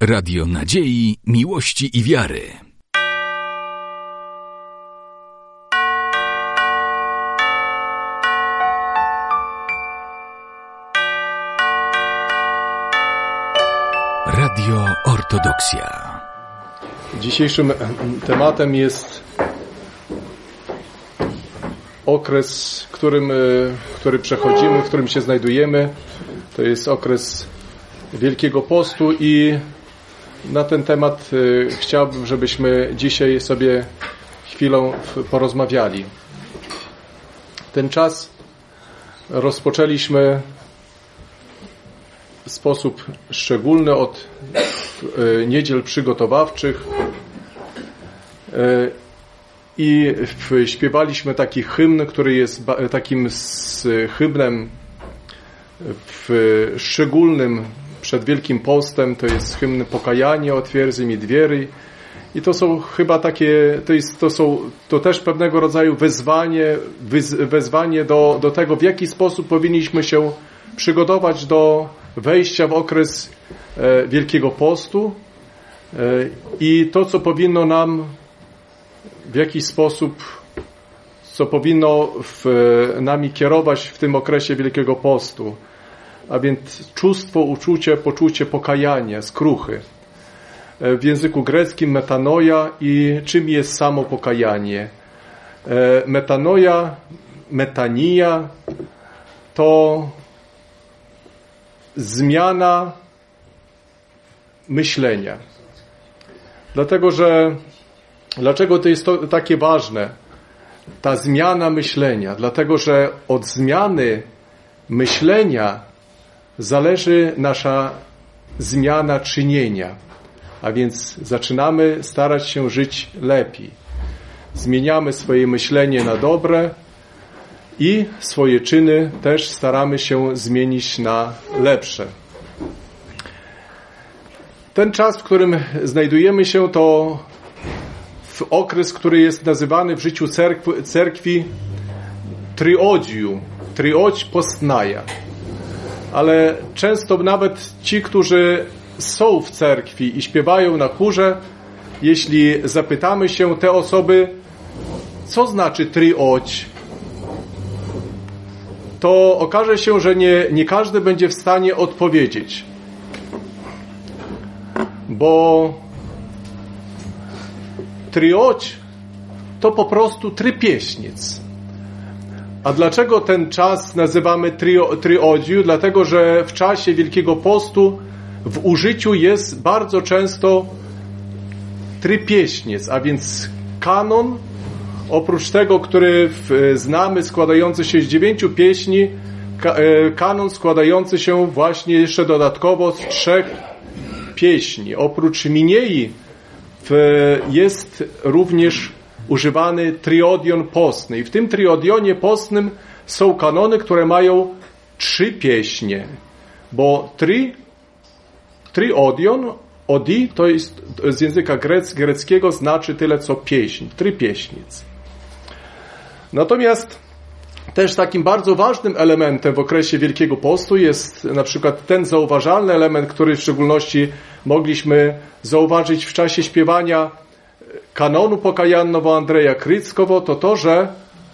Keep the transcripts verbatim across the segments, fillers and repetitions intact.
Radio Nadziei, Miłości i Wiary. Radio Ortodoksja. Dzisiejszym tematem jest okres, którym, który przechodzimy, w którym się znajdujemy. To jest okres Wielkiego Postu i na ten temat chciałbym, żebyśmy dzisiaj sobie chwilę porozmawiali. Ten czas rozpoczęliśmy w sposób szczególny od niedziel przygotowawczych i śpiewaliśmy taki hymn, który jest takim hymnem szczególnym przed Wielkim Postem. To jest hymn Pokajanie, Otwierzy mi dwiery. I to są chyba takie, to jest, to są, to też pewnego rodzaju wezwanie, wezwanie do, do tego, w jaki sposób powinniśmy się przygotować do wejścia w okres e, Wielkiego Postu e, i to, co powinno nam w jakiś sposób, co powinno w, nami kierować w tym okresie Wielkiego Postu, a więc czuństwo, uczucie, poczucie pokajania, skruchy. E, w języku greckim metanoja i czym jest samo pokajanie. E, metanoja, metania to zmiana myślenia. Dlatego, że dlaczego to jest to takie ważne? Ta zmiana myślenia. Dlatego, że od zmiany myślenia zależy nasza zmiana czynienia. A więc zaczynamy starać się żyć lepiej. Zmieniamy swoje myślenie na dobre i swoje czyny też staramy się zmienić na lepsze. Ten czas, w którym znajdujemy się, to w okres, który jest nazywany w życiu cerkwi, cerkwi triodziu, triodź postnaja. Ale często nawet ci, którzy są w cerkwi i śpiewają na chórze, jeśli zapytamy się te osoby, co znaczy triodź, to okaże się, że nie, nie każdy będzie w stanie odpowiedzieć. Bo triodź to po prostu trypieśnic. A dlaczego ten czas nazywamy trio, triodziu? Dlatego, że w czasie Wielkiego Postu w użyciu jest bardzo często trypieśnic, a więc kanon, oprócz tego, który znamy, składający się z dziewięciu pieśni, kanon składający się właśnie jeszcze dodatkowo z trzech pieśni. Oprócz Miniei jest również używany triodion postny. I w tym triodionie postnym są kanony, które mają trzy pieśnie. Bo tri, triodion, odi, to jest z języka grec, greckiego znaczy tyle co pieśń, trzy pieśnic. Natomiast też takim bardzo ważnym elementem w okresie Wielkiego Postu jest na przykład ten zauważalny element, który w szczególności mogliśmy zauważyć w czasie śpiewania kanonu pokajannego Andrzeja Kryckowo, to to, że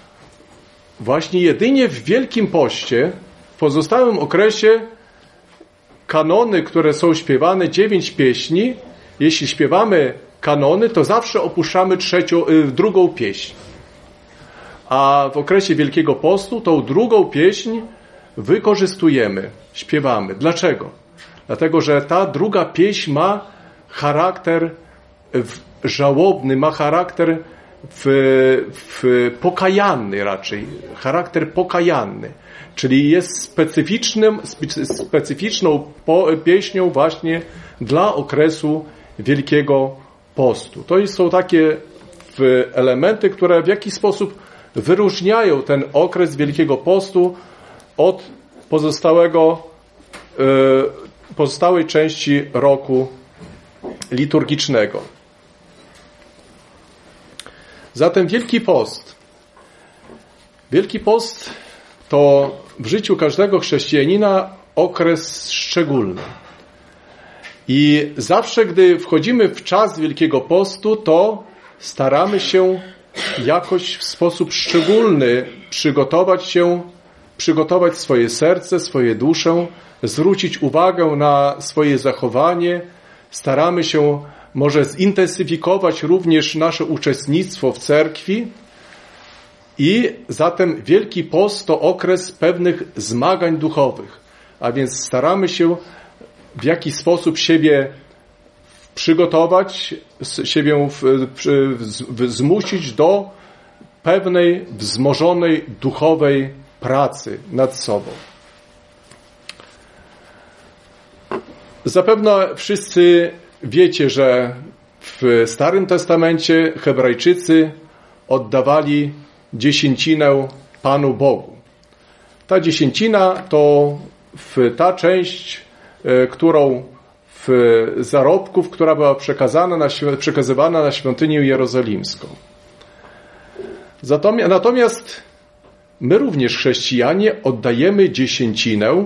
właśnie jedynie w Wielkim Poście, w pozostałym okresie, kanony, które są śpiewane, dziewięć pieśni, jeśli śpiewamy kanony, to zawsze opuszczamy trzecią, drugą pieśń. A w okresie Wielkiego Postu tą drugą pieśń wykorzystujemy, śpiewamy. Dlaczego? Dlatego, że ta druga pieśń ma charakter żałobny, ma charakter w, w pokajanny raczej, charakter pokajanny, czyli jest specyficznym, specyficzną pieśnią właśnie dla okresu Wielkiego Postu. To są takie elementy, które w jakiś sposób wyróżniają ten okres Wielkiego Postu od pozostałego, pozostałej części roku liturgicznego. Zatem Wielki Post. Wielki Post to w życiu każdego chrześcijanina okres szczególny. I zawsze, gdy wchodzimy w czas Wielkiego Postu, to staramy się jakoś w sposób szczególny przygotować się, przygotować swoje serce, swoje duszę, zwrócić uwagę na swoje zachowanie. Staramy się może zintensyfikować również nasze uczestnictwo w cerkwi. I zatem Wielki Post to okres pewnych zmagań duchowych. A więc staramy się w jakiś sposób siebie przygotować, siebie w, w, w, zmusić do pewnej wzmożonej duchowej pracy nad sobą. Zapewne wszyscy wiecie, że w Starym Testamencie Hebrajczycy oddawali dziesięcinę Panu Bogu. Ta dziesięcina to ta część, którą w zarobków, która była przekazana na, przekazywana na świątynię jerozolimską. Natomiast my również, chrześcijanie, oddajemy dziesięcinę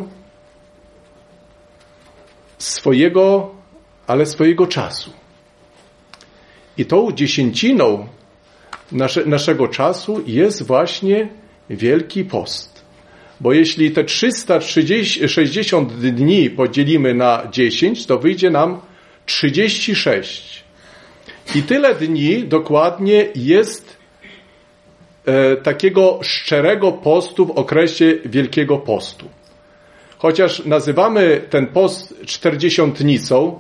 swojego, ale swojego czasu. I tą dziesięciną nasze, naszego czasu jest właśnie Wielki Post. Bo jeśli te trzysta sześćdziesiąt dni podzielimy na dziesięć, to wyjdzie nam trzydzieści sześć. I tyle dni dokładnie jest e, takiego szczerego postu w okresie Wielkiego Postu. Chociaż nazywamy ten post czterdziesiątnicą,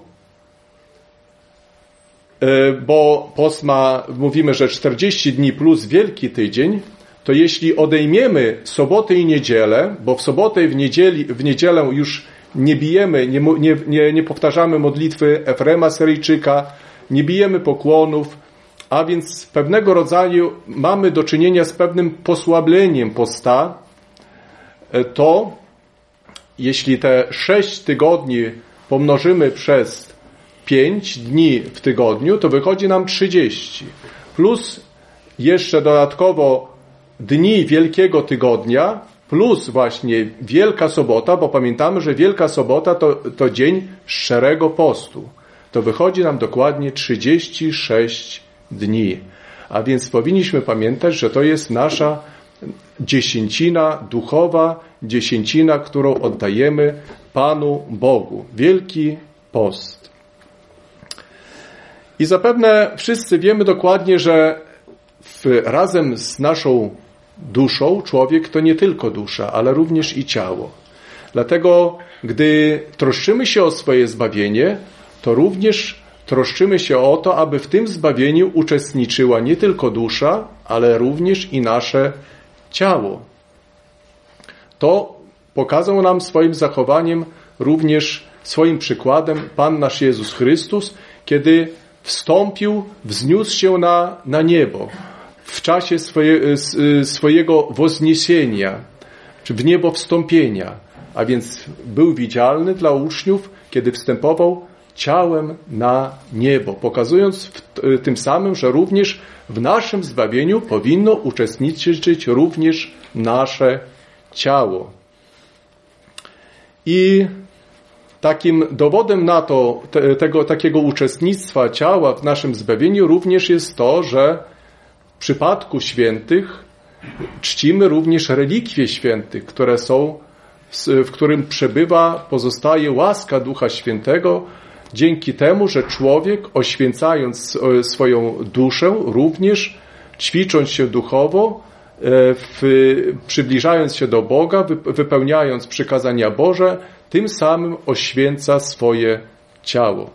e, bo post ma, mówimy, że czterdzieści dni plus Wielki Tydzień, to jeśli odejmiemy sobotę i niedzielę, bo w sobotę i w, niedzieli, w niedzielę już nie bijemy, nie, nie, nie, nie powtarzamy modlitwy Efrema Syryjczyka, nie bijemy pokłonów, a więc pewnego rodzaju mamy do czynienia z pewnym posłableniem posta, to jeśli te sześć tygodni pomnożymy przez pięć dni w tygodniu, to wychodzi nam trzydzieści. Plus jeszcze dodatkowo dni Wielkiego Tygodnia, plus właśnie Wielka Sobota, bo pamiętamy, że Wielka Sobota to, to dzień szczerego postu. To wychodzi nam dokładnie trzydzieści sześć dni. A więc powinniśmy pamiętać, że to jest nasza dziesięcina duchowa, dziesięcina, którą oddajemy Panu Bogu. Wielki Post. I zapewne wszyscy wiemy dokładnie, że w, razem z naszą duszą człowiek to nie tylko dusza, ale również i ciało. Dlatego, gdy troszczymy się o swoje zbawienie, to również troszczymy się o to, aby w tym zbawieniu uczestniczyła nie tylko dusza, ale również i nasze ciało. To pokazał nam swoim zachowaniem, również swoim przykładem Pan nasz Jezus Chrystus, kiedy wstąpił, wzniósł się na, na niebo w czasie swoje, swojego wozniesienia, czy w niebo wstąpienia, a więc był widzialny dla uczniów, kiedy wstępował ciałem na niebo, pokazując w, tym samym, że również w naszym zbawieniu powinno uczestniczyć również nasze ciało. I takim dowodem na to, te, tego takiego uczestnictwa ciała w naszym zbawieniu również jest to, że w przypadku świętych czcimy również relikwie świętych, które są, w którym przebywa, pozostaje łaska Ducha Świętego, dzięki temu, że człowiek, oświęcając swoją duszę, również ćwicząc się duchowo, w, przybliżając się do Boga, wypełniając przykazania Boże, tym samym oświęca swoje ciało.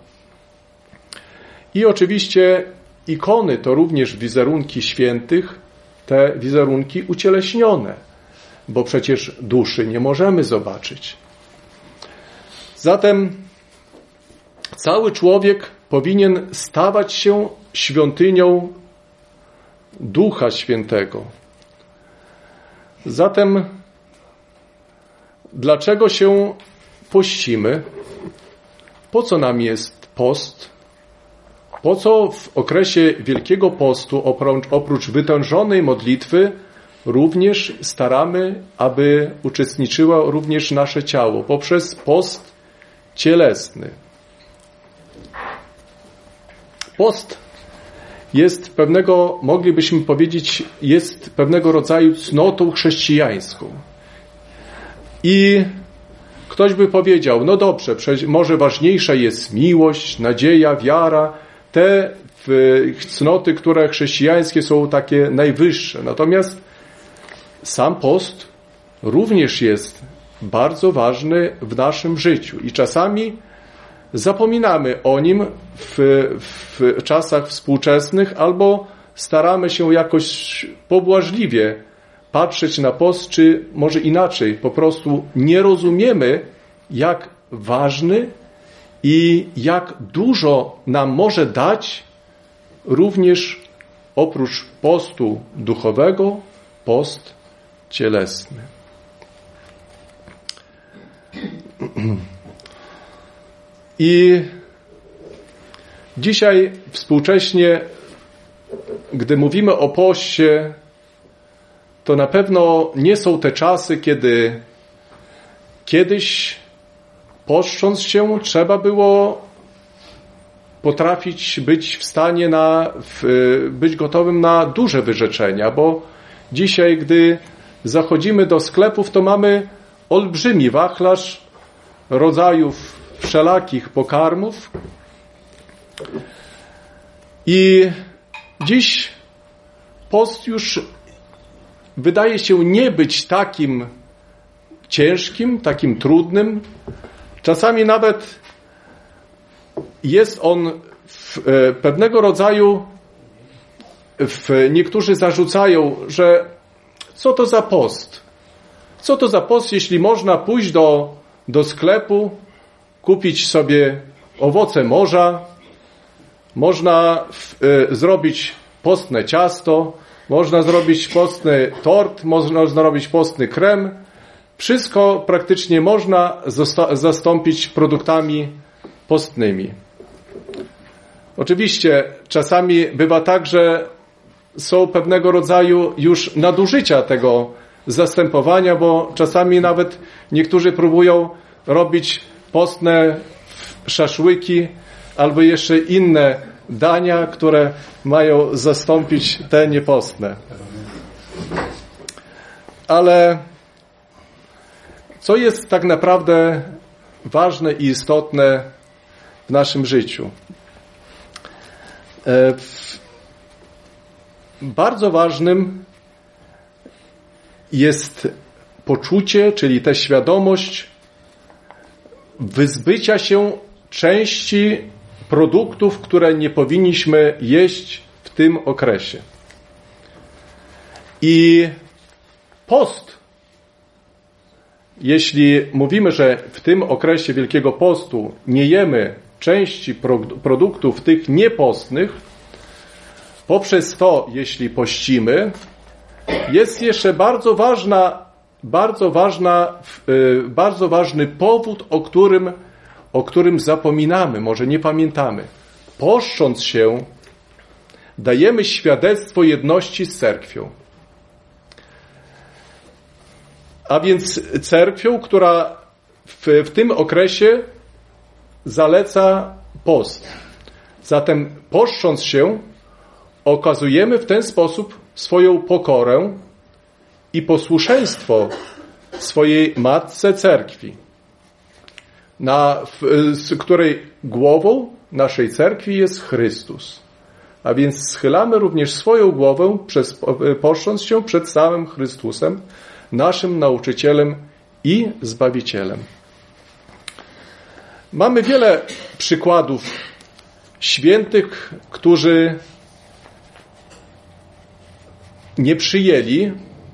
I oczywiście ikony to również wizerunki świętych, te wizerunki ucieleśnione, bo przecież duszy nie możemy zobaczyć. Zatem cały człowiek powinien stawać się świątynią Ducha Świętego. Zatem dlaczego się pościmy? Po co nam jest post? Po co w okresie Wielkiego Postu, oprócz, oprócz wytężonej modlitwy, również staramy, aby uczestniczyło również nasze ciało poprzez post cielesny? Post jest pewnego, moglibyśmy powiedzieć, jest pewnego rodzaju cnotą chrześcijańską. I ktoś by powiedział, no dobrze, może ważniejsza jest miłość, nadzieja, wiara, te cnoty, które chrześcijańskie są takie najwyższe. Natomiast sam post również jest bardzo ważny w naszym życiu i czasami zapominamy o nim w, w czasach współczesnych albo staramy się jakoś pobłażliwie patrzeć na post, czy może inaczej, po prostu nie rozumiemy, jak ważny i jak dużo nam może dać również oprócz postu duchowego, post cielesny. I dzisiaj współcześnie, gdy mówimy o poście, to na pewno nie są te czasy, kiedy kiedyś poszcząc się trzeba było potrafić być w stanie na, w, być gotowym na duże wyrzeczenia, bo dzisiaj, gdy zachodzimy do sklepów, to mamy olbrzymi wachlarz rodzajów wszelakich pokarmów i dziś post już wydaje się nie być takim ciężkim, takim trudnym. Czasami nawet jest on w pewnego rodzaju, w, niektórzy zarzucają, że co to za post? Co to za post, jeśli można pójść do, do sklepu, kupić sobie owoce morza, można w, y, zrobić postne ciasto, można zrobić postny tort, można zrobić postny krem. Wszystko praktycznie można zosta- zastąpić produktami postnymi. Oczywiście czasami bywa tak, że są pewnego rodzaju już nadużycia tego zastępowania, bo czasami nawet niektórzy próbują robić postne szaszłyki albo jeszcze inne dania, które mają zastąpić te niepostne. Ale co jest tak naprawdę ważne i istotne w naszym życiu? Bardzo ważnym jest poczucie, czyli ta świadomość wyzbycia się części produktów, które nie powinniśmy jeść w tym okresie. I post, jeśli mówimy, że w tym okresie Wielkiego Postu nie jemy części produktów tych niepostnych, poprzez to, jeśli pościmy, jest jeszcze bardzo ważna, bardzo ważna, bardzo ważny powód, o którym, o którym zapominamy, może nie pamiętamy. Poszcząc się, dajemy świadectwo jedności z cerkwią. A więc cerkwią, która w, w tym okresie zaleca post. Zatem poszcząc się, okazujemy w ten sposób swoją pokorę i posłuszeństwo swojej Matce Cerkwi, na, w, z której głową naszej cerkwi jest Chrystus. A więc schylamy również swoją głowę, przez, poszcząc się przed samym Chrystusem, naszym nauczycielem i Zbawicielem. Mamy wiele przykładów świętych, którzy nie przyjęli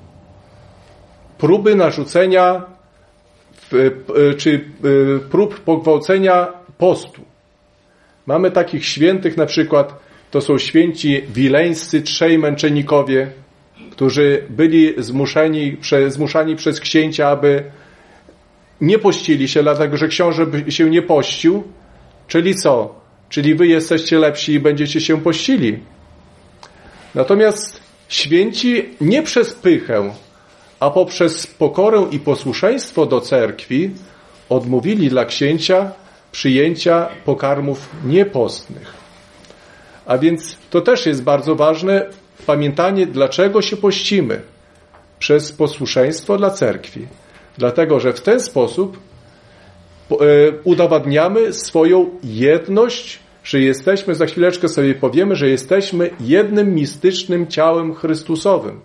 próby narzucenia czy prób pogwałcenia postu. Mamy takich świętych, na przykład to są święci wileńscy trzej męczennikowie, którzy byli zmuszeni, zmuszani przez księcia, aby nie pościli się, dlatego że książę się nie pościł. Czyli co? Czyli wy jesteście lepsi i będziecie się pościli. Natomiast święci nie przez pychę, a poprzez pokorę i posłuszeństwo do cerkwi odmówili dla księcia przyjęcia pokarmów niepostnych. A więc to też jest bardzo ważne, pamiętanie, dlaczego się pościmy. Przez posłuszeństwo dla cerkwi. Dlatego, że w ten sposób udowadniamy swoją jedność, że jesteśmy, za chwileczkę sobie powiemy, że jesteśmy jednym mistycznym ciałem Chrystusowym.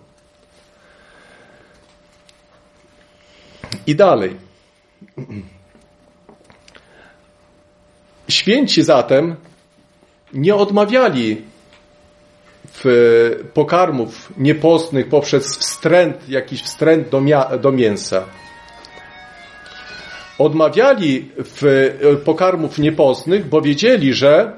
I dalej. Święci zatem nie odmawiali w pokarmów niepostnych poprzez wstręt, jakiś wstręt do, mia- do mięsa. Odmawiali w pokarmów niepostnych, bo wiedzieli, że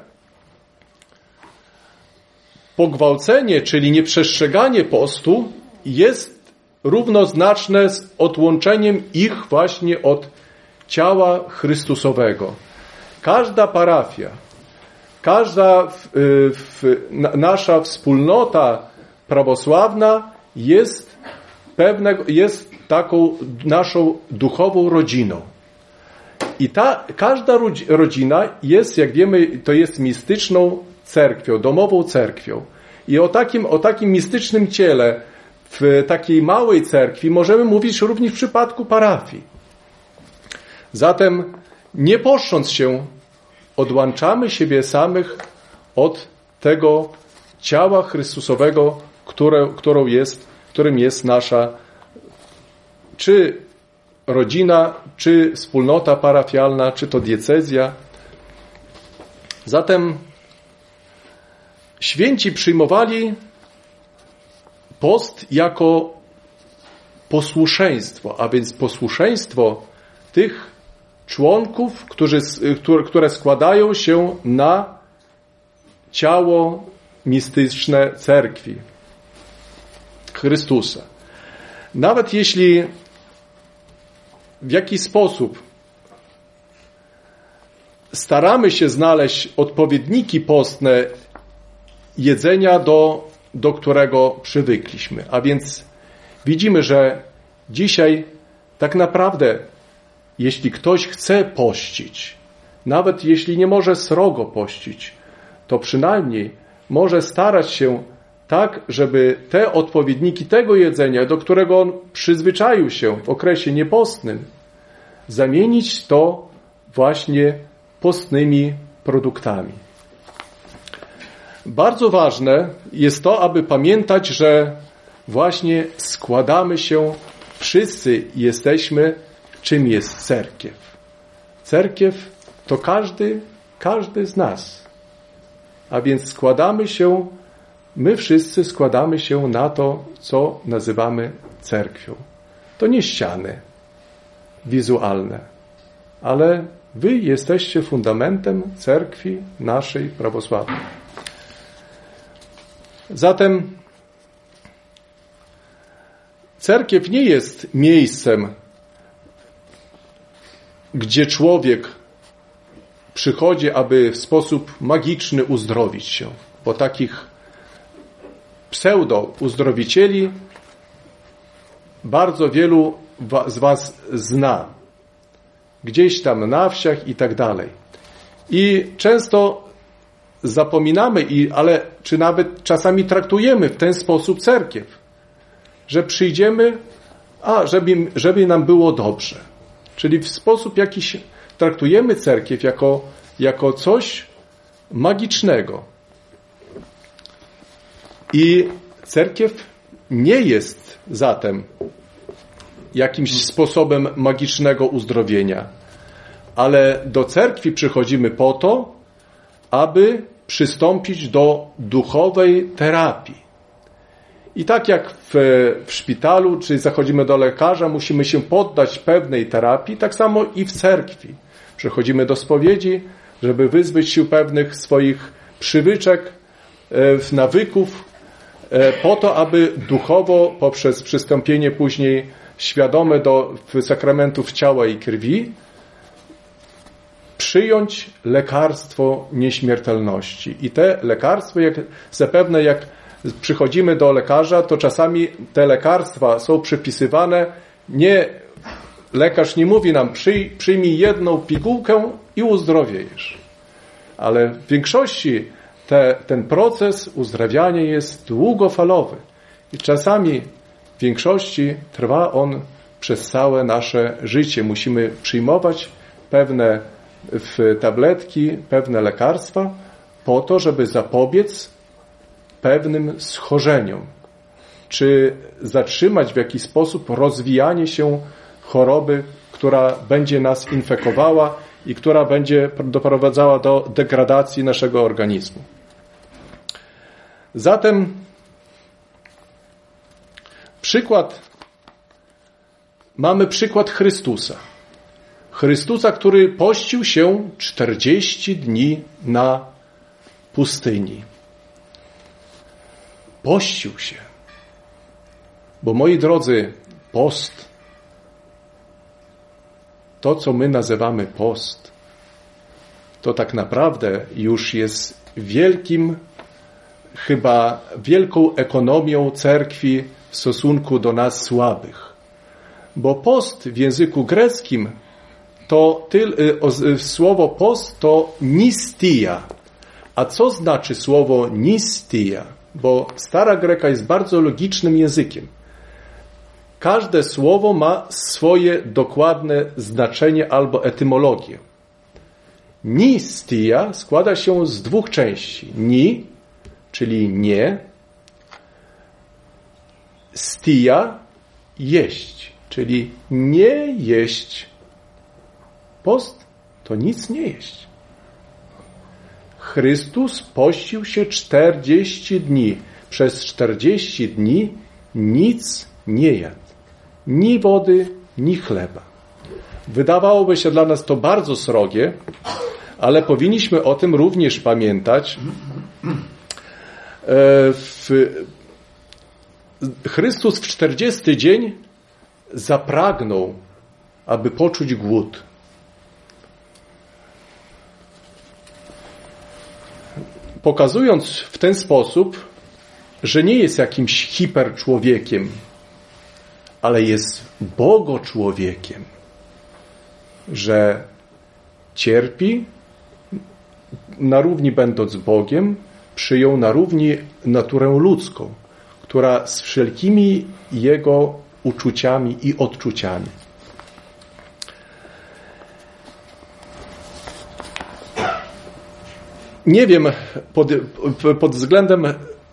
pogwałcenie, czyli nieprzestrzeganie postu, jest równoznaczne z odłączeniem ich właśnie od ciała Chrystusowego. Każda parafia, każda w, w, nasza wspólnota prawosławna jest, pewnego, jest taką naszą duchową rodziną. I ta, każda rodzina jest, jak wiemy, to jest mistyczną cerkwią, domową cerkwią. I o takim, o takim mistycznym ciele w takiej małej cerkwi możemy mówić również w przypadku parafii. Zatem, nie poszcząc się, odłączamy siebie samych od tego ciała Chrystusowego, które, którą jest, którym jest nasza czy rodzina, czy wspólnota parafialna, czy to diecezja. Zatem święci przyjmowali post jako posłuszeństwo, a więc posłuszeństwo tych członków, którzy, które składają się na ciało mistyczne cerkwi Chrystusa. Nawet jeśli w jakiś sposób staramy się znaleźć odpowiedniki postne jedzenia, do, do którego przywykliśmy. A więc widzimy, że dzisiaj tak naprawdę, jeśli ktoś chce pościć, nawet jeśli nie może srogo pościć, to przynajmniej może starać się tak, żeby te odpowiedniki tego jedzenia, do którego on przyzwyczaił się w okresie niepostnym, zamienić to właśnie postnymi produktami. Bardzo ważne jest to, aby pamiętać, że właśnie składamy się, wszyscy jesteśmy, czym jest cerkiew. Cerkiew to każdy, każdy z nas. A więc składamy się, my wszyscy składamy się na to, co nazywamy cerkwią. To nie ściany wizualne, ale wy jesteście fundamentem cerkwi naszej prawosławnej. Zatem cerkiew nie jest miejscem, gdzie człowiek przychodzi, aby w sposób magiczny uzdrowić się, bo takich pseudo-uzdrowicieli bardzo wielu z was zna. Gdzieś tam na wsiach i tak dalej. I często zapominamy, i, ale czy nawet czasami traktujemy w ten sposób cerkiew, że przyjdziemy, a żeby, żeby nam było dobrze. Czyli w sposób jakiś traktujemy cerkiew jako, jako coś magicznego. I cerkiew nie jest zatem jakimś sposobem magicznego uzdrowienia, ale do cerkwi przychodzimy po to, aby przystąpić do duchowej terapii. I tak jak w, w szpitalu, czy zachodzimy do lekarza, musimy się poddać pewnej terapii, tak samo i w cerkwi. Przechodzimy do spowiedzi, żeby wyzbyć się pewnych swoich przywyczek, nawyków, po to, aby duchowo, poprzez przystąpienie później świadome do sakramentów ciała i krwi, przyjąć lekarstwo nieśmiertelności. I te lekarstwo, jak zapewne jak przychodzimy do lekarza, to czasami te lekarstwa są przypisywane, nie, lekarz nie mówi nam, przyj, przyjmij jedną pigułkę i uzdrowiejesz. Ale w większości te, ten proces uzdrawiania jest długofalowy i czasami w większości trwa on przez całe nasze życie. Musimy przyjmować pewne w tabletki, pewne lekarstwa po to, żeby zapobiec pewnym schorzeniom, czy zatrzymać w jakiś sposób rozwijanie się choroby, która będzie nas infekowała i która będzie doprowadzała do degradacji naszego organizmu. Zatem przykład, mamy przykład Chrystusa. Chrystusa, który pościł się czterdzieści dni na pustyni. Pościł się. Bo moi drodzy, post, to co my nazywamy post, to tak naprawdę już jest wielkim, chyba wielką ekonomią cerkwi w stosunku do nas słabych. Bo post w języku greckim to tyl, o, słowo post to nistia. A co znaczy słowo nistia? Bo stara greka jest bardzo logicznym językiem. Każde słowo ma swoje dokładne znaczenie albo etymologię. Nistia składa się z dwóch części. Ni, czyli nie. Stia, jeść, czyli nie jeść. Post to nic nie jeść. Chrystus pościł się czterdzieści dni. Przez czterdzieści dni nic nie jadł. Ni wody, ni chleba. Wydawałoby się dla nas to bardzo srogie, ale powinniśmy o tym również pamiętać. Chrystus w czterdziesty dzień zapragnął, aby poczuć głód. Pokazując w ten sposób, że nie jest jakimś hiperczłowiekiem, ale jest bogoczłowiekiem, że cierpi, na równi będąc Bogiem, przyjął na równi naturę ludzką, która z wszelkimi jego uczuciami i odczuciami. Nie wiem pod, pod względem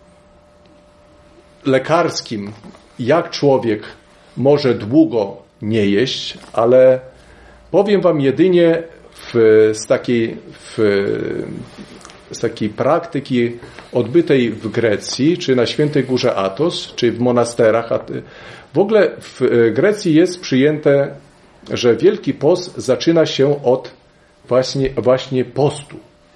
lekarskim, jak człowiek może długo nie jeść, ale powiem wam jedynie w, z, takiej, w, z takiej praktyki odbytej w Grecji, czy na Świętej Górze Athos, czy w monasterach. W ogóle w Grecji jest przyjęte, że Wielki Post zaczyna się od właśnie, właśnie postu.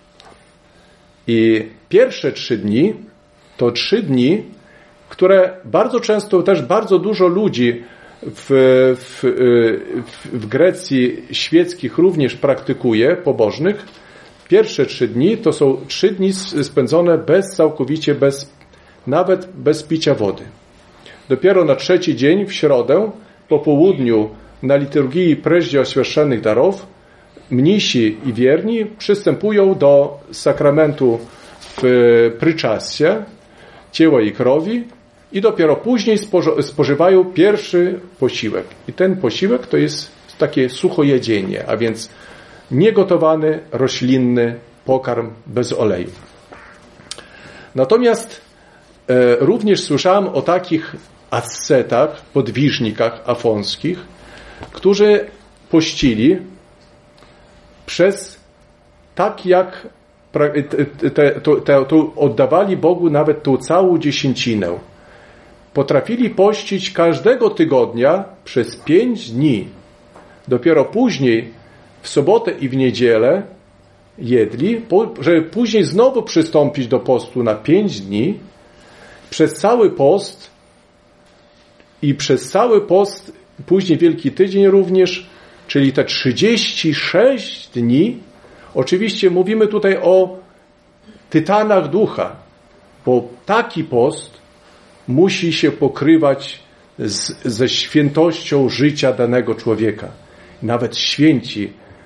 I pierwsze trzy dni to trzy dni, które bardzo często też bardzo dużo ludzi w, w, w Grecji świeckich również praktykuje, pobożnych. Pierwsze trzy dni to są trzy dni spędzone bez, całkowicie bez, nawet bez picia wody. Dopiero na trzeci dzień, w środę, po południu, na liturgii preździe oświeszczonych darów, mnisi i wierni przystępują do sakramentu w pryczassie, ciała i krwi i dopiero później spożywają pierwszy posiłek. I ten posiłek to jest takie suchojedzenie, a więc niegotowany, roślinny pokarm bez oleju. Natomiast e, również słyszałem o takich ascetach, podwiżnikach afonskich, którzy pościli przez tak jak te, to, te, to oddawali Bogu nawet tą całą dziesięcinę. Potrafili pościć każdego tygodnia przez pięć dni. Dopiero później w sobotę i w niedzielę jedli, żeby później znowu przystąpić do postu na pięć dni. Przez cały post i przez cały post, później Wielki Tydzień również, czyli te trzydzieści sześć dni. Oczywiście mówimy tutaj o tytanach ducha, bo taki post musi się pokrywać z, ze świętością życia danego człowieka. Nawet święci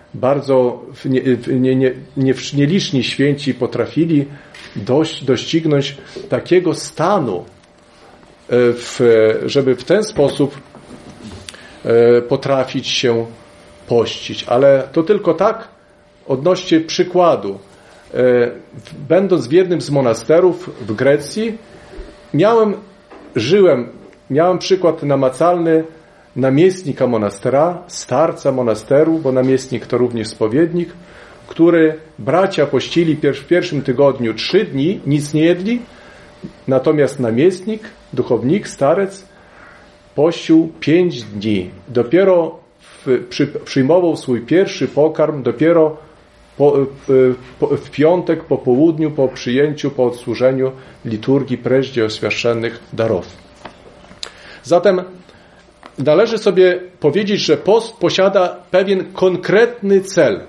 bardzo nie, nie, nie, nie, nieliczni święci potrafili dość, doścignąć takiego stanu, w, żeby w ten sposób potrafić się pościć. Ale to tylko tak odnośnie przykładu. Będąc w jednym z monasterów w Grecji, miałem, żyłem, miałem przykład namacalny namiestnika monastera, starca monasteru, bo namiestnik to również spowiednik, który bracia pościli w pierwszym tygodniu trzy dni, nic nie jedli, natomiast namiestnik, duchownik, starec pościł pięć dni. Dopiero w, przy, przyjmował swój pierwszy pokarm dopiero po, po, w piątek po południu, po przyjęciu, po odsłużeniu liturgii preździe oświaszczonych darów. Zatem należy sobie powiedzieć, że post posiada pewien konkretny cel.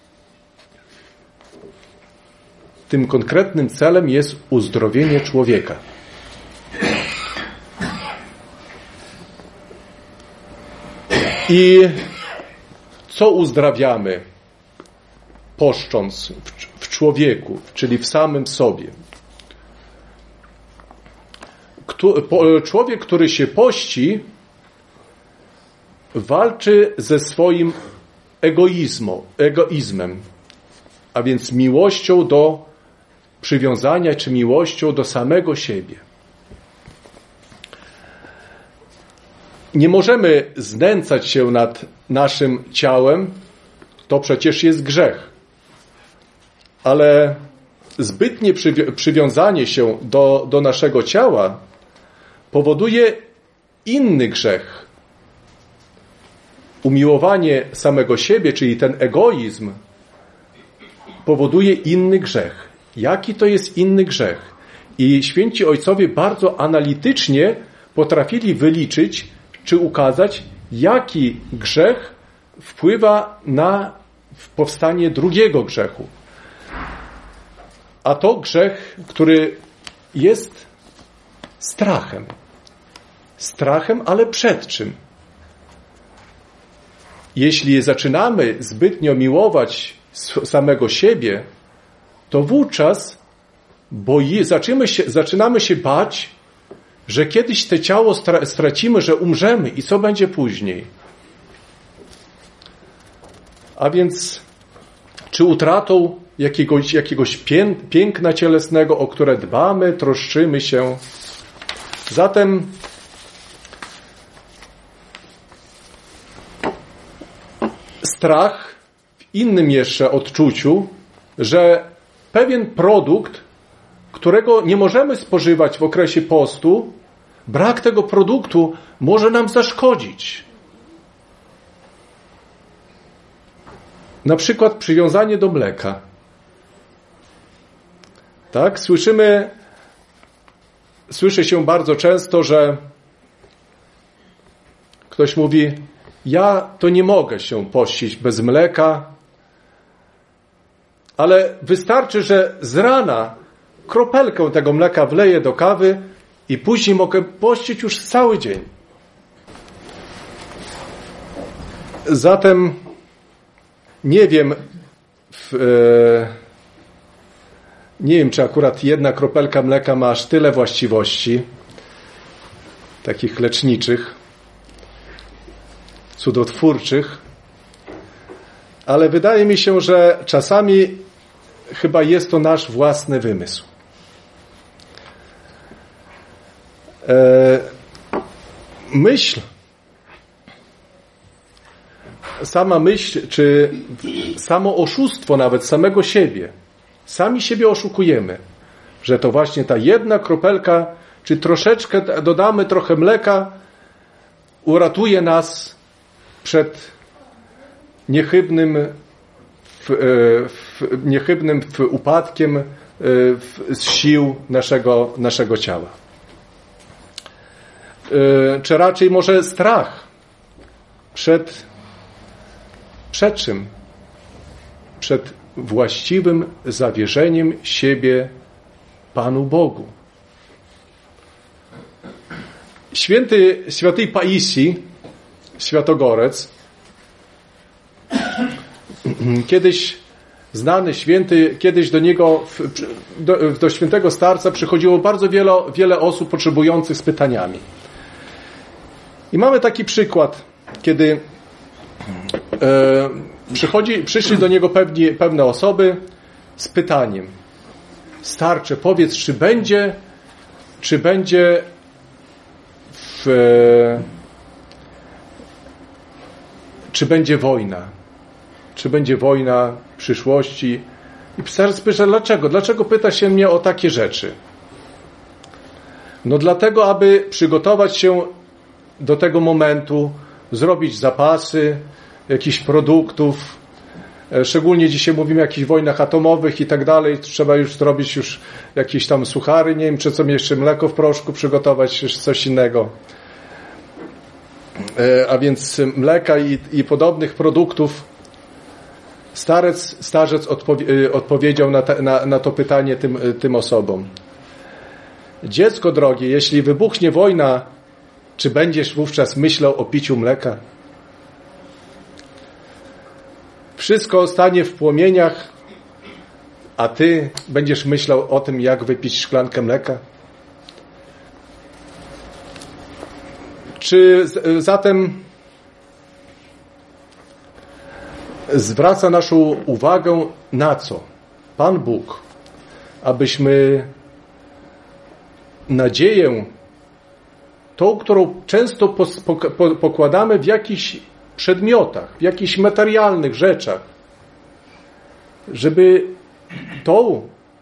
Tym konkretnym celem jest uzdrowienie człowieka. I co uzdrawiamy, poszcząc w, w człowieku, czyli w samym sobie? Kto, po, człowiek, który się pości, walczy ze swoim egoizmem, egoizmem, a więc miłością do przywiązania, czy miłością do samego siebie. Nie możemy znęcać się nad naszym ciałem, to przecież jest grzech. Ale zbytnie przywi- przywiązanie się do, do naszego ciała powoduje inny grzech. Umiłowanie samego siebie, czyli ten egoizm, powoduje inny grzech. Jaki to jest inny grzech? I święci ojcowie bardzo analitycznie potrafili wyliczyć, czy ukazać, jaki grzech wpływa na powstanie drugiego grzechu. A to grzech, który jest strachem. Strachem, ale przed czym? Jeśli zaczynamy zbytnio miłować samego siebie, to wówczas boi, zaczynamy, się, zaczynamy się bać, że kiedyś to ciało stracimy, że umrzemy i co będzie później. A więc czy utratą jakiegoś, jakiegoś piękna cielesnego, o które dbamy, troszczymy się. Zatem strach w innym jeszcze odczuciu, że pewien produkt, którego nie możemy spożywać w okresie postu, brak tego produktu może nam zaszkodzić. Na przykład przywiązanie do mleka. Tak? Słyszymy, słyszy się bardzo często, że ktoś mówi, ja to nie mogę się pościć bez mleka, ale wystarczy, że z rana kropelkę tego mleka wleję do kawy i później mogę pościć już cały dzień. Zatem nie wiem, w, e, nie wiem, czy akurat jedna kropelka mleka ma aż tyle właściwości, takich leczniczych, cudotwórczych, ale wydaje mi się, że czasami chyba jest to nasz własny wymysł. E, myśl, sama myśl, czy samo oszustwo nawet samego siebie, sami siebie oszukujemy, że to właśnie ta jedna kropelka, czy troszeczkę dodamy trochę mleka, uratuje nas przed niechybnym w, w, niechybnym w upadkiem w, z sił naszego, naszego ciała. Czy raczej może strach przed, przed czym? Przed właściwym zawierzeniem siebie Panu Bogu. Święty, święty Paisji, Świętogorec, kiedyś znany święty, kiedyś do niego, do, do świętego starca przychodziło bardzo wiele, wiele osób potrzebujących z pytaniami. I mamy taki przykład, kiedy e, przychodzi, przyszli do niego pewni, pewne osoby z pytaniem: starcze, powiedz, czy będzie, czy będzie w, e, czy będzie wojna? Czy będzie wojna w przyszłości? I starec pyta, dlaczego? Dlaczego pyta się mnie o takie rzeczy? No dlatego, aby przygotować się do tego momentu, zrobić zapasy jakichś produktów, szczególnie dzisiaj mówimy o jakichś wojnach atomowych i tak dalej, trzeba już zrobić już jakieś tam suchary, nie wiem, czy co jeszcze, mleko w proszku przygotować, czy coś innego. A więc mleka i, i podobnych produktów. Starec, starzec odpowie, odpowiedział na, te, na, na to pytanie tym, tym osobom. Dziecko drogie, jeśli wybuchnie wojna, czy będziesz wówczas myślał o piciu mleka? Wszystko stanie w płomieniach, a ty będziesz myślał o tym, jak wypić szklankę mleka? Czy zatem zwraca naszą uwagę na co? Pan Bóg, abyśmy nadzieję, tą, którą często pokładamy w jakichś przedmiotach, w jakichś materialnych rzeczach, żeby tą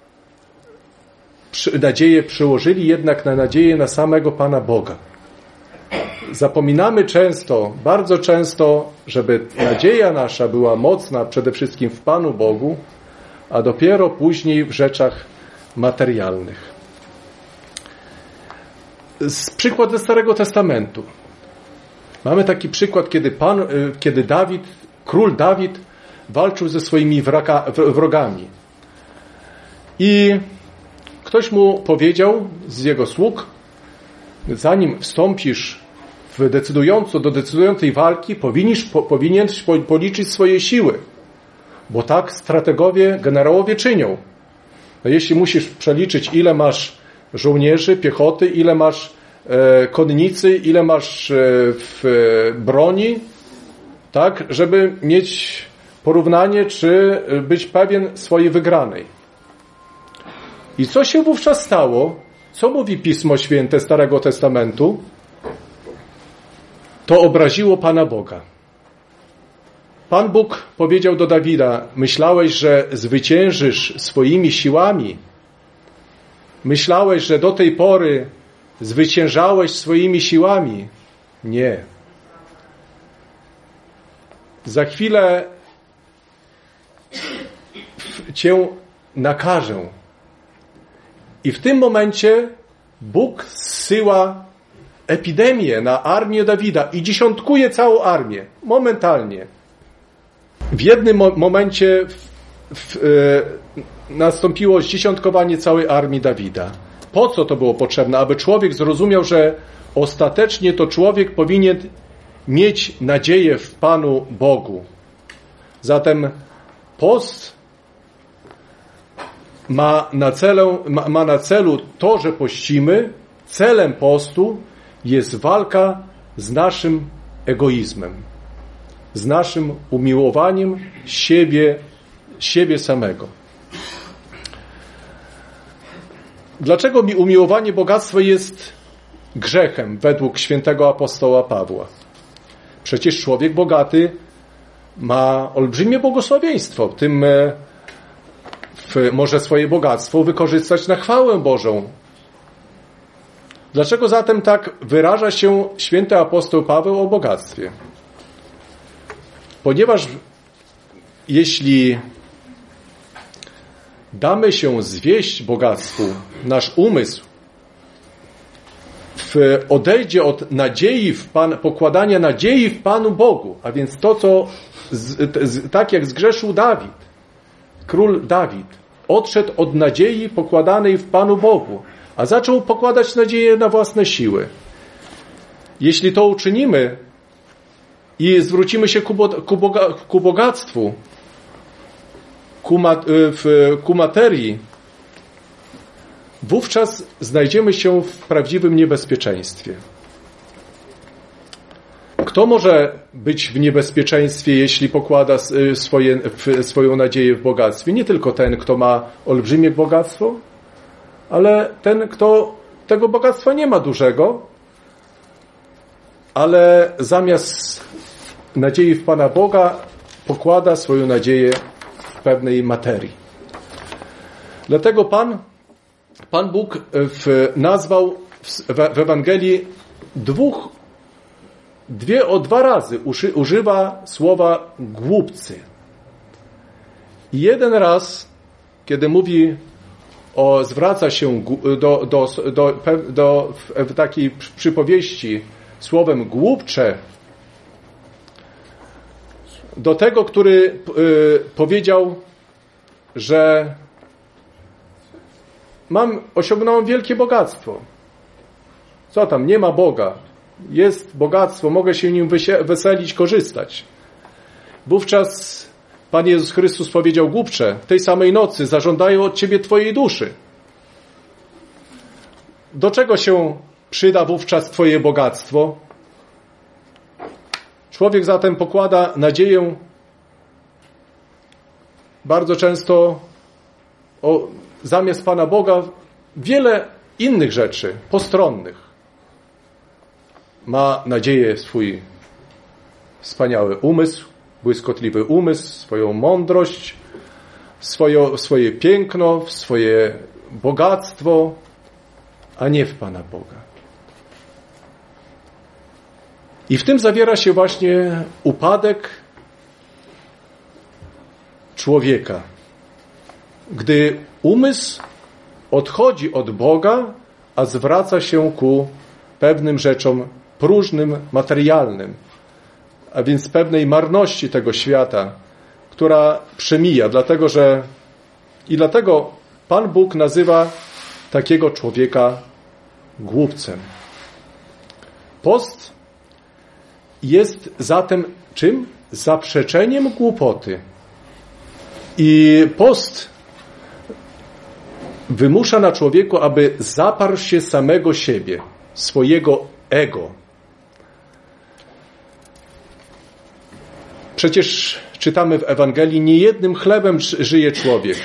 nadzieję przełożyli jednak na nadzieję na samego Pana Boga. Zapominamy często, bardzo często, żeby nadzieja nasza była mocna przede wszystkim w Panu Bogu, a dopiero później w rzeczach materialnych. Z przykład ze Starego Testamentu. Mamy taki przykład, kiedy, Pan, kiedy Dawid, król Dawid walczył ze swoimi wraga, wrogami. I ktoś mu powiedział z jego sług: zanim wstąpisz w decydująco, do decydującej walki, powinisz, po, powinieneś policzyć swoje siły. Bo tak strategowie, generałowie czynią. No jeśli musisz przeliczyć, ile masz żołnierzy, piechoty, ile masz e, konnicy, ile masz e, w e, broni, tak, żeby mieć porównanie, czy być pewien swojej wygranej. I co się wówczas stało? Co mówi Pismo Święte Starego Testamentu? To obraziło Pana Boga. Pan Bóg powiedział do Dawida: myślałeś, że zwyciężysz swoimi siłami? Myślałeś, że do tej pory zwyciężałeś swoimi siłami? Nie. Za chwilę cię nakażę. I w tym momencie Bóg zsyła epidemię na armię Dawida i dziesiątkuje całą armię. Momentalnie. W jednym mo- momencie w, w, e, nastąpiło zdziesiątkowanie całej armii Dawida. Po co to było potrzebne? Aby człowiek zrozumiał, że ostatecznie to człowiek powinien mieć nadzieję w Panu Bogu. Zatem post ma na celu, ma, ma na celu to, że pościmy. Celem postu jest walka z naszym egoizmem, z naszym umiłowaniem siebie, siebie samego. Dlaczego mi umiłowanie bogactwa jest grzechem według świętego apostoła Pawła? Przecież człowiek bogaty ma olbrzymie błogosławieństwo. Tym w, może swoje bogactwo wykorzystać na chwałę Bożą. Dlaczego zatem tak wyraża się święty apostoł Paweł o bogactwie? Ponieważ jeśli damy się zwieść bogactwu, nasz umysł w, odejdzie od nadziei w Pan, pokładania nadziei w Panu Bogu, a więc to, co z, z, tak jak zgrzeszył Dawid, król Dawid, odszedł od nadziei pokładanej w Panu Bogu, a zaczął pokładać nadzieję na własne siły. Jeśli to uczynimy i zwrócimy się ku, ku, boga, ku bogactwu, ku, ma, w, ku materii, wówczas znajdziemy się w prawdziwym niebezpieczeństwie. Kto może być w niebezpieczeństwie, jeśli pokłada swoje, swoją nadzieję w bogactwie? Nie tylko ten, kto ma olbrzymie bogactwo, ale ten, kto tego bogactwa nie ma dużego, ale zamiast nadziei w Pana Boga pokłada swoją nadzieję w pewnej materii. Dlatego Pan, Pan Bóg w, nazwał w, w Ewangelii dwóch, dwie o dwa razy uży, używa słowa głupcy. I jeden raz, kiedy mówi o, zwraca się do, do, do, do w takiej przypowieści słowem głupcze do tego, który y, powiedział, że mam, osiągnąłem wielkie bogactwo. Co tam, nie ma Boga. Jest bogactwo, mogę się nim weselić, korzystać. Wówczas Pan Jezus Chrystus powiedział: głupcze, tej samej nocy zażądają od ciebie twojej duszy. Do czego się przyda wówczas twoje bogactwo? Człowiek zatem pokłada nadzieję bardzo często o, zamiast Pana Boga wiele innych rzeczy, postronnych. Ma nadzieję w swój wspaniały umysł, błyskotliwy umysł, swoją mądrość, swoje, swoje piękno, w swoje bogactwo, a nie w Pana Boga. I w tym zawiera się właśnie upadek człowieka. Gdy umysł odchodzi od Boga, a zwraca się ku pewnym rzeczom próżnym, materialnym, a więc pewnej marności tego świata, która przemija, dlatego że i dlatego Pan Bóg nazywa takiego człowieka głupcem. Post jest zatem czym? Zaprzeczeniem głupoty. I post wymusza na człowieku, aby zaparł się samego siebie, swojego ego. Przecież czytamy w Ewangelii: nie jednym chlebem żyje człowiek.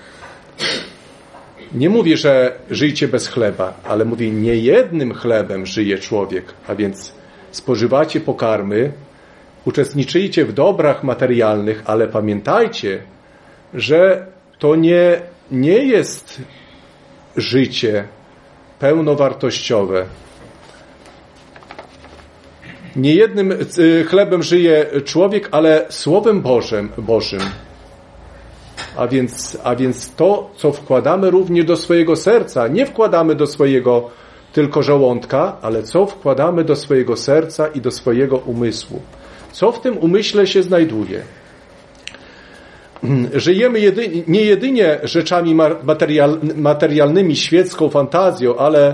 Nie mówi, że żyjcie bez chleba, ale mówi: nie jednym chlebem żyje człowiek, a więc spożywacie pokarmy, uczestniczyjcie w dobrach materialnych, ale pamiętajcie, że to nie, nie jest życie pełnowartościowe. Nie jednym chlebem żyje człowiek, ale Słowem Bożym. Bożym. A więc, a więc to, co wkładamy również do swojego serca, nie wkładamy do swojego tylko żołądka, ale co wkładamy do swojego serca i do swojego umysłu. Co w tym umyśle się znajduje? Żyjemy jedynie, nie jedynie rzeczami material, materialnymi, świecką fantazją, ale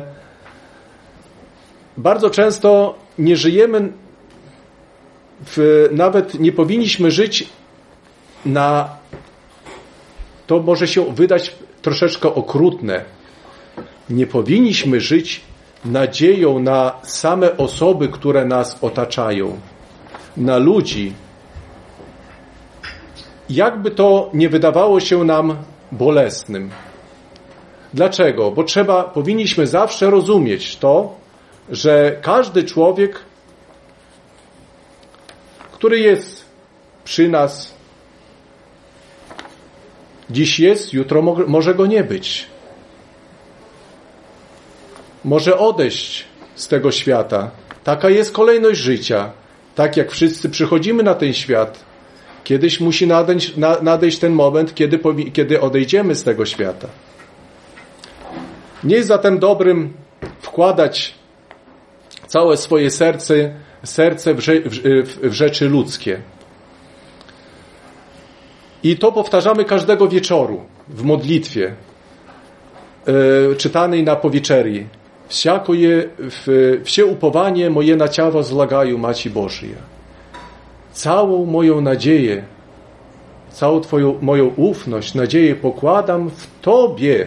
bardzo często nie żyjemy, w, nawet nie powinniśmy żyć na, to może się wydać troszeczkę okrutne, nie powinniśmy żyć nadzieją na same osoby, które nas otaczają, na ludzi. Jakby to nie wydawało się nam bolesnym. Dlaczego? Bo trzeba, powinniśmy zawsze rozumieć to, że każdy człowiek, który jest przy nas, dziś jest, jutro może go nie być. Może odejść z tego świata. Taka jest kolejność życia. Tak jak wszyscy przychodzimy na ten świat, kiedyś musi nadejść, nadejść ten moment, kiedy, kiedy odejdziemy z tego świata. Nie jest zatem dobrym wkładać całe swoje serce, serce w, w, w rzeczy ludzkie. I to powtarzamy każdego wieczoru w modlitwie yy, czytanej na powieczerii. Всякое, все upowanie moje na ciało zlagaju Maci Bożej. Całą moją nadzieję, całą Twoją, moją ufność, nadzieję pokładam w Tobie.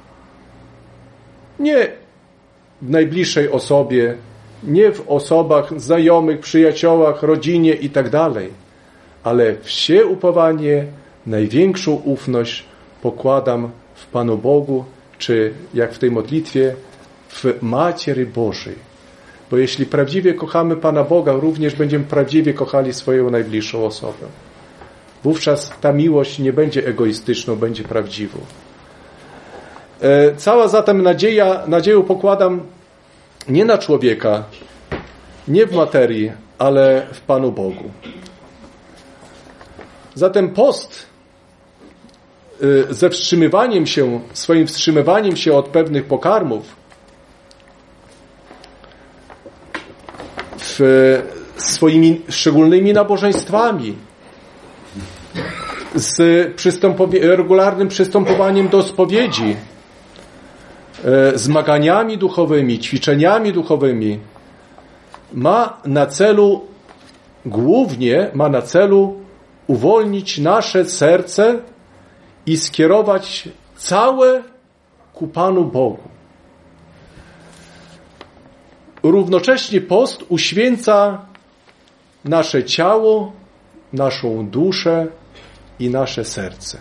Nie w najbliższej osobie, nie w osobach, znajomych, przyjaciołach, rodzinie i tak dalej, ale wsie upowanie, największą ufność pokładam w Panu Bogu, czy jak w tej modlitwie, w Materi Bożej. Bo jeśli prawdziwie kochamy Pana Boga, również będziemy prawdziwie kochali swoją najbliższą osobę. Wówczas ta miłość nie będzie egoistyczną, będzie prawdziwą. Cała zatem nadzieja, nadzieję pokładam nie na człowieka, nie w materii, ale w Panu Bogu. Zatem post ze wstrzymywaniem się, swoim wstrzymywaniem się od pewnych pokarmów, w swoimi szczególnymi nabożeństwami, z przystępowi- regularnym przystępowaniem do spowiedzi, zmaganiami duchowymi, ćwiczeniami duchowymi, ma na celu, głównie ma na celu uwolnić nasze serce i skierować całe ku Panu Bogu. Równocześnie post uświęca nasze ciało, naszą duszę i nasze serce.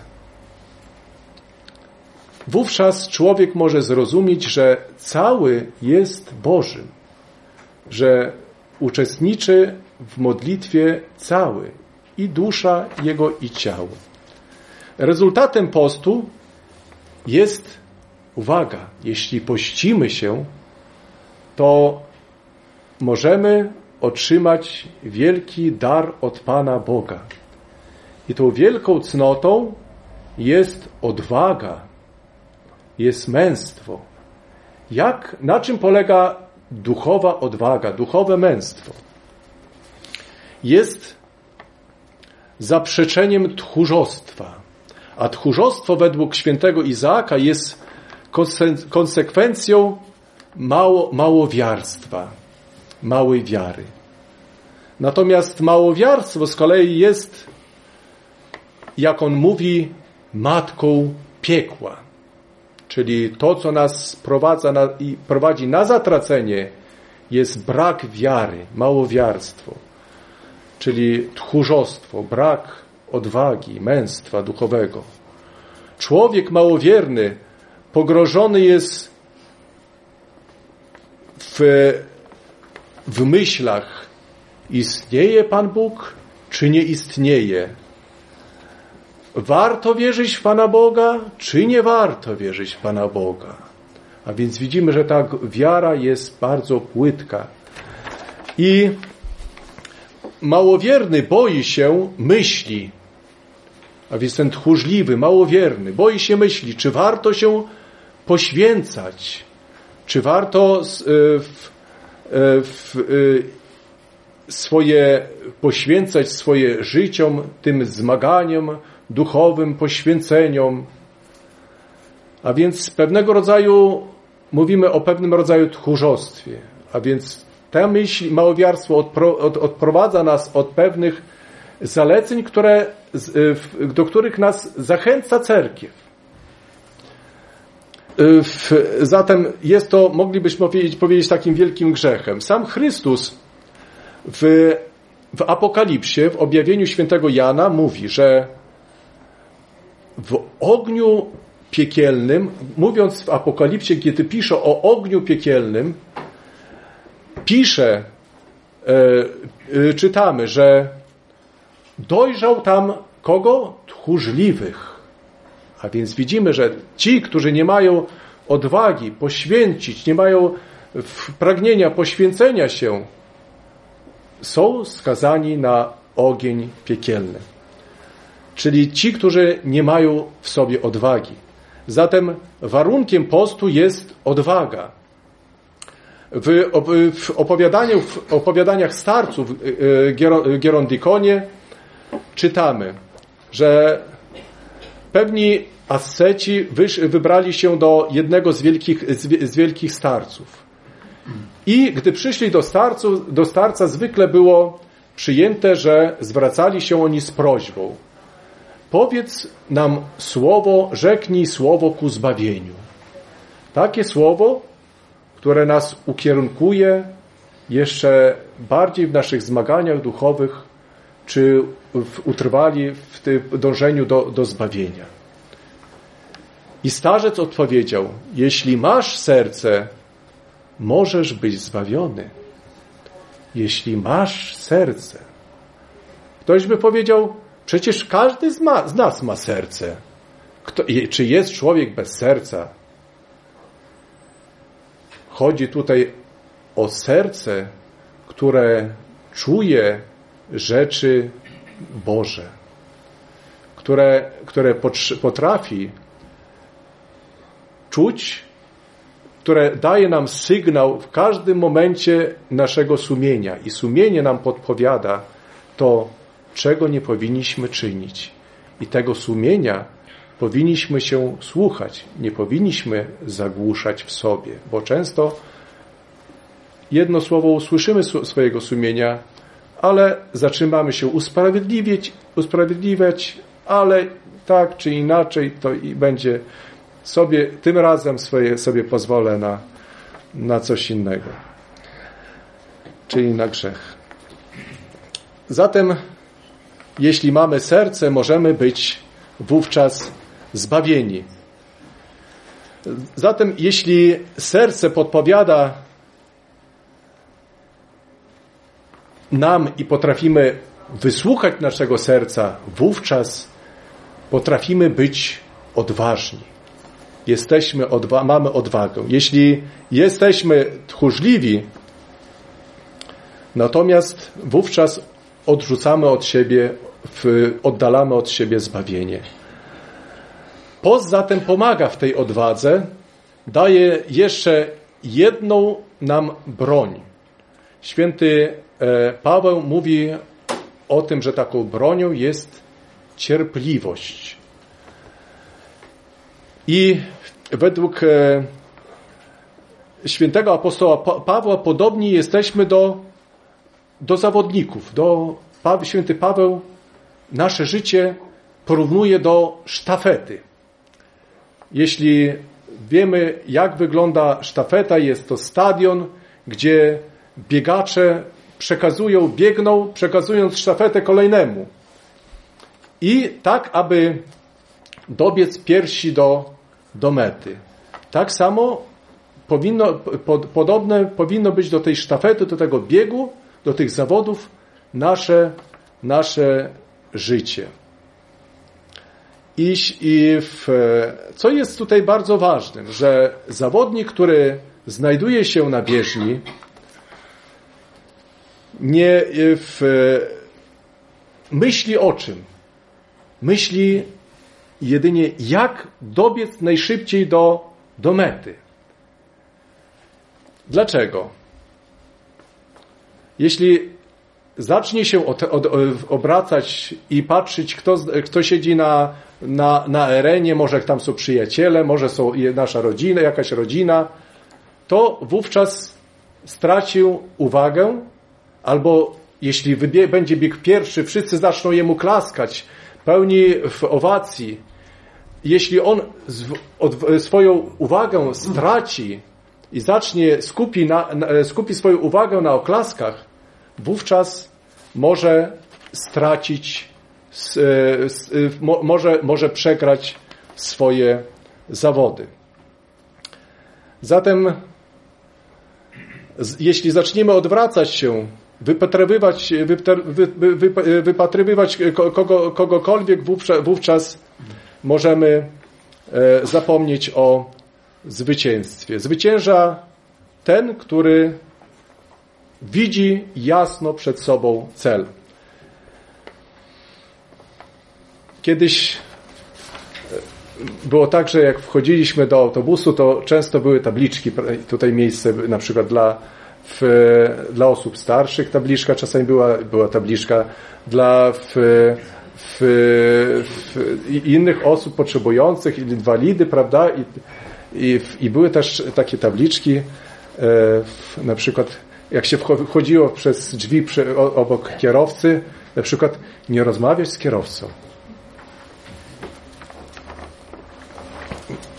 Wówczas człowiek może zrozumieć, że cały jest Bożym, że uczestniczy w modlitwie cały, i dusza jego, i ciało. Rezultatem postu jest, uwaga, jeśli pościmy się, to możemy otrzymać wielki dar od Pana Boga. I tą wielką cnotą jest odwaga, jest męstwo. Jak, na czym polega duchowa odwaga, duchowe męstwo? Jest zaprzeczeniem tchórzostwa. A tchórzostwo według świętego Izaaka jest konsekwencją mało, małowiarstwa, małej wiary. Natomiast małowiarstwo z kolei jest, jak on mówi, matką piekła. Czyli to, co nas prowadza na, i prowadzi na zatracenie, jest brak wiary, małowiarstwo. Czyli tchórzostwo, brak odwagi, męstwa duchowego. Człowiek małowierny pogrążony jest w, w myślach: istnieje Pan Bóg, czy nie istnieje? Warto wierzyć w Pana Boga, czy nie warto wierzyć w Pana Boga? A więc widzimy, że ta wiara jest bardzo płytka. I małowierny boi się myśli, a więc ten tchórzliwy, małowierny, boi się myśli, czy warto się poświęcać, czy warto w, w, w swoje, poświęcać swoje życiom tym zmaganiom duchowym, poświęceniom. A więc pewnego rodzaju, mówimy o pewnym rodzaju tchórzostwie, a więc ta myśl, małowiarstwo odpro, od, odprowadza nas od pewnych zaleceń, które, do których nas zachęca cerkiew. Zatem jest to, moglibyśmy powiedzieć, powiedzieć takim wielkim grzechem. Sam Chrystus w, w Apokalipsie, w objawieniu świętego Jana mówi, że w ogniu piekielnym, mówiąc w Apokalipsie, kiedy pisze o ogniu piekielnym, pisze, e, czytamy, że dojrzał tam kogo? Tchórzliwych. A więc widzimy, że ci, którzy nie mają odwagi poświęcić, nie mają pragnienia poświęcenia się, są skazani na ogień piekielny. Czyli ci, którzy nie mają w sobie odwagi. Zatem warunkiem postu jest odwaga. W, w, opowiadaniu, w opowiadaniach starców w Gerondikonie czytamy, że pewni asceci wysz, wybrali się do jednego z wielkich, z, z wielkich starców. I gdy przyszli do, starców, do starca, zwykle było przyjęte, że zwracali się oni z prośbą. powiedz nam słowo, rzeknij słowo ku zbawieniu. Takie słowo, które nas ukierunkuje jeszcze bardziej w naszych zmaganiach duchowych, czy w, utrwali w tym dążeniu do, do zbawienia. I starzec odpowiedział, jeśli masz serce, możesz być zbawiony. Jeśli masz serce. Ktoś by powiedział, przecież każdy z, ma, z nas ma serce. Kto, czy jest człowiek bez serca? Chodzi tutaj o serce, które czuje rzeczy Boże, które, które potrafi czuć, które daje nam sygnał w każdym momencie naszego sumienia i sumienie nam podpowiada to, czego nie powinniśmy czynić. I tego sumienia powinniśmy się słuchać, nie powinniśmy zagłuszać w sobie, bo często jedno słowo usłyszymy swojego sumienia, ale zaczynamy się usprawiedliwiać, usprawiedliwiać, ale tak czy inaczej to i będzie sobie, tym razem swoje, sobie pozwolę na, na coś innego, czyli na grzech. Zatem, jeśli mamy serce, możemy być wówczas zbawieni. Zatem, jeśli serce podpowiada nam i potrafimy wysłuchać naszego serca, wówczas potrafimy być odważni. Jesteśmy odwa- mamy odwagę. Jeśli jesteśmy tchórzliwi, natomiast wówczas odrzucamy od siebie, w, oddalamy od siebie zbawienie. Post zatem pomaga w tej odwadze, daje jeszcze jedną nam broń. Święty Paweł mówi o tym, że taką bronią jest cierpliwość. I według świętego apostoła Pawła podobni jesteśmy do, do zawodników. Do, święty Paweł nasze życie porównuje do sztafety. Jeśli wiemy, jak wygląda sztafeta, jest to stadion, gdzie biegacze przekazują, biegną, przekazując sztafetę kolejnemu. I tak, aby dobiec piersi do, do mety. Tak samo powinno, pod, podobne powinno być do tej sztafety, do tego biegu, do tych zawodów nasze, nasze życie. I, i w, co jest tutaj bardzo ważnym, że zawodnik, który znajduje się na bieżni, nie w, myśli o czym? Myśli jedynie, jak dobiec najszybciej do, do mety. Dlaczego? Jeśli zacznie się od, od, obracać i patrzeć, kto, kto siedzi na, na, na arenie, może tam są przyjaciele, może są nasza rodzina, jakaś rodzina, to wówczas stracił uwagę, albo jeśli wybie, będzie bieg pierwszy, wszyscy zaczną jemu klaskać, pełni w owacji. Jeśli on z, od, swoją uwagę straci i zacznie skupi, na, na, skupi swoją uwagę na oklaskach, wówczas może stracić, s, s, mo, może, może przegrać swoje zawody. Zatem z, jeśli zaczniemy odwracać się, wypatrywać, wy, wy, wy, wypatrywać kogo, kogokolwiek, wówczas, wówczas możemy e, zapomnieć o zwycięstwie. Zwycięża ten, który widzi jasno przed sobą cel. Kiedyś było tak, że jak wchodziliśmy do autobusu, to często były tabliczki, tutaj miejsce na przykład dla, w, dla osób starszych, tabliczka czasami była, była tabliczka dla w, w, w innych osób potrzebujących, inwalidy, prawda? I, i, i były też takie tabliczki, e, na przykład jak się wchodziło przez drzwi obok kierowcy, na przykład nie rozmawiać z kierowcą.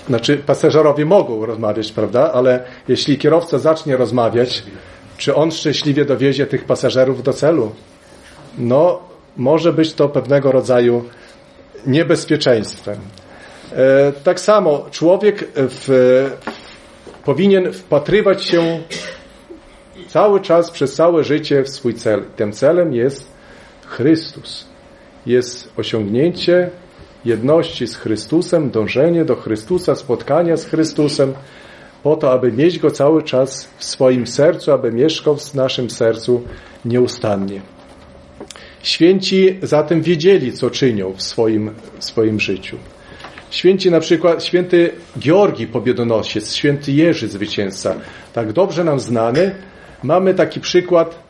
znaczy pasażerowie mogą rozmawiać, prawda? Ale jeśli kierowca zacznie rozmawiać, czy on szczęśliwie dowiezie tych pasażerów do celu? No, może być to pewnego rodzaju niebezpieczeństwem. E, tak samo człowiek w, w, powinien wpatrywać się cały czas, przez całe życie w swój cel. Tym celem jest Chrystus. Jest osiągnięcie jedności z Chrystusem, dążenie do Chrystusa, spotkania z Chrystusem, po to, aby mieć Go cały czas w swoim sercu, aby mieszkał w naszym sercu nieustannie. Święci zatem wiedzieli, co czynią w swoim, w swoim życiu. Święci na przykład, święty Georgi Pobiedonosiec, święty Jerzy Zwycięzca, tak dobrze nam znany. Mamy taki przykład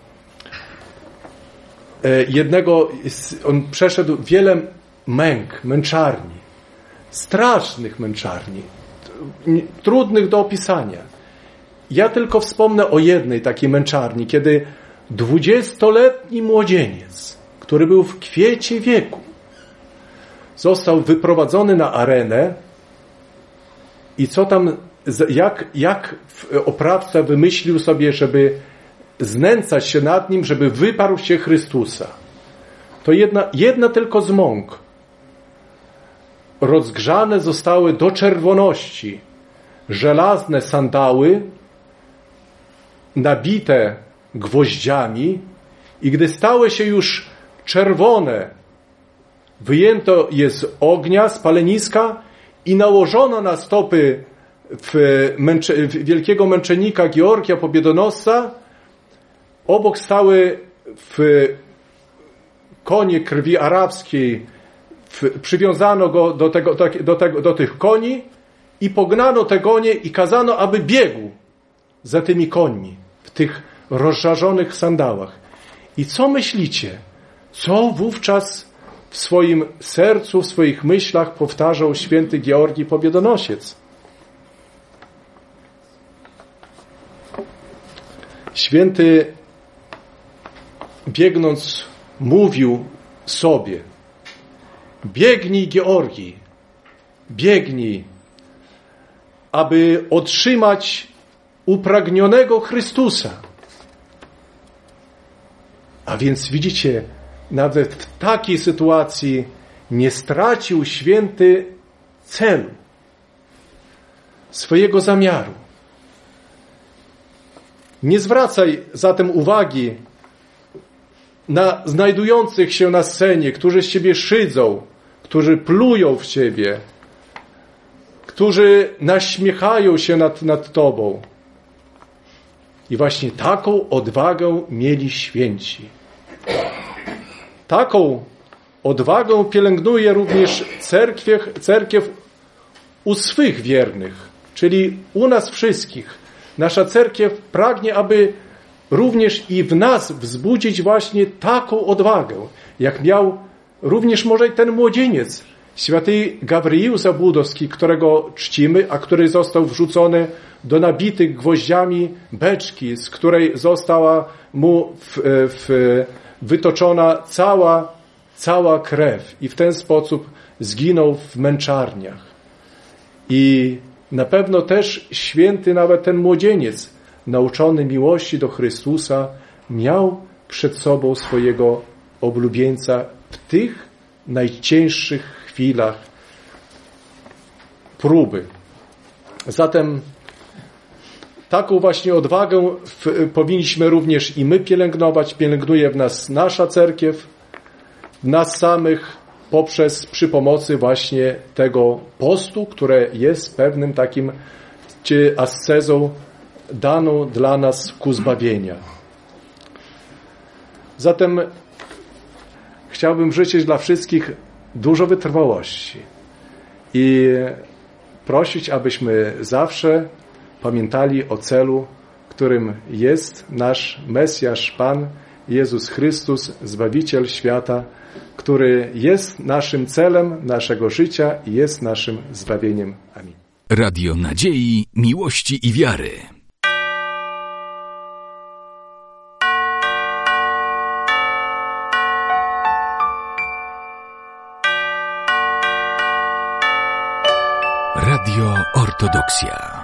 jednego, on przeszedł wiele męk, męczarni, strasznych męczarni, trudnych do opisania. Ja tylko wspomnę o jednej takiej męczarni, kiedy dwudziestoletni młodzieniec, który był w kwiecie wieku, został wyprowadzony na arenę i co tam, jak, jak oprawca wymyślił sobie, żeby znęcać się nad nim, żeby wyparł się Chrystusa. To jedna, jedna tylko z mąk. Rozgrzane zostały do czerwoności żelazne sandały nabite gwoździami i gdy stały się już czerwone, wyjęto je z ognia, z paleniska i nałożono na stopy w męcze, w wielkiego męczennika Georgia Pobiedonosca. Obok stały w konie krwi arabskiej, w, przywiązano go do, tego, do, do, tego, do tych koni i pognano te konie i kazano, aby biegł za tymi końmi w tych rozżarzonych sandałach. I co myślicie? Co wówczas w swoim sercu, w swoich myślach powtarzał święty Georgi Pobiedonosiec? Święty, biegnąc, mówił sobie: biegnij, Georgi, biegnij, aby otrzymać upragnionego Chrystusa. A więc widzicie, nawet w takiej sytuacji nie stracił święty celu, swojego zamiaru. Nie zwracaj zatem uwagi na znajdujących się na scenie, którzy z ciebie szydzą, którzy plują w ciebie, którzy naśmiechają się nad, nad tobą. I właśnie taką odwagę mieli święci. Taką odwagę pielęgnuje również cerkiew, cerkiew u swych wiernych, czyli u nas wszystkich. Nasza cerkiew pragnie, aby również i w nas wzbudzić właśnie taką odwagę, jak miał również może i ten młodzieniec, święty Gawryil Zabłudowski, którego czcimy, a który został wrzucony do nabitych gwoździami beczki, z której została mu w, w, wytoczona cała, cała krew i w ten sposób zginął w męczarniach. I na pewno też święty nawet ten młodzieniec, nauczony miłości do Chrystusa, miał przed sobą swojego oblubieńca w tych najcięższych chwilach próby. Zatem taką właśnie odwagę w, powinniśmy również i my pielęgnować. Pielęgnuje w nas nasza cerkiew, w nas samych, poprzez, przy pomocy właśnie tego postu, które jest pewnym takim czy ascezą daną dla nas ku zbawienia. Zatem chciałbym życzyć dla wszystkich dużo wytrwałości i prosić, abyśmy zawsze pamiętali o celu, którym jest nasz Mesjasz, Pan Jezus Chrystus, Zbawiciel świata, który jest naszym celem naszego życia i jest naszym zbawieniem. Amin. Radio Nadziei, Miłości i Wiary. Radio Ortodoksja.